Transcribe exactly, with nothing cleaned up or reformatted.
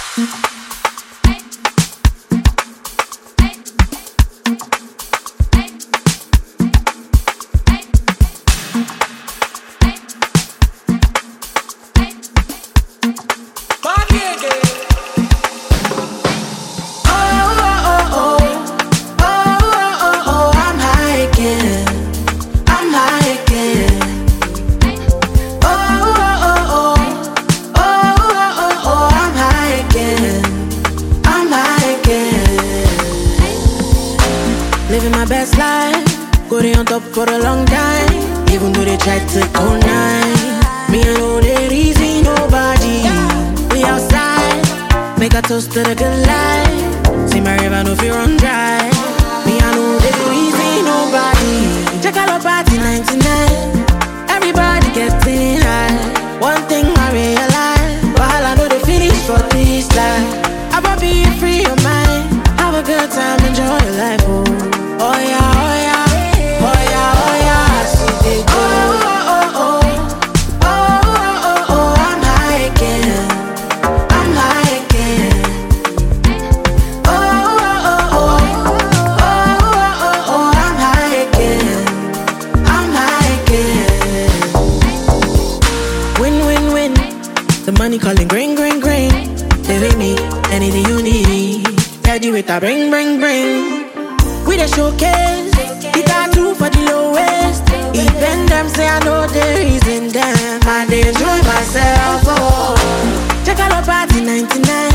Living my best life, going on top for a long time. Even though they tried to go nine, me I know there easy nobody. We outside, make a toast to the good life. See my river no fear run dry. Me I know there easy nobody. Check out our party ninety-nine. Everybody getting high. One thing I realize, while I know the finish for this life, I will be free your mind. Have a good time, enjoy your life, oh. Oh yeah, oh yeah, oh yeah, oh yeah, I see it go. Oh, oh, oh, oh, oh, oh, oh, I'm high again, I'm high again. Oh, oh, oh, oh, oh, oh, oh, I'm high again, I'm high again. Win, win, win, the money calling green, green, green. They with me, anything you need. Tell you with a bring, bring, bring. We the showcase, the tattoo for the lowest. Even them say I know the reason them. I dey enjoy myself, oh. Check out our party ninety-nine.